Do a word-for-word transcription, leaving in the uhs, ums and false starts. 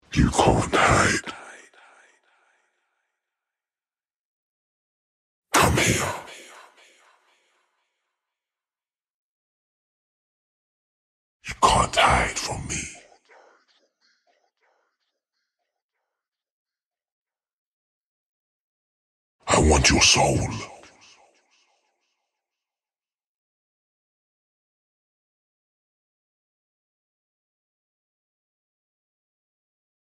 You can't hide. Come here. You can't hide from me. I want your soul.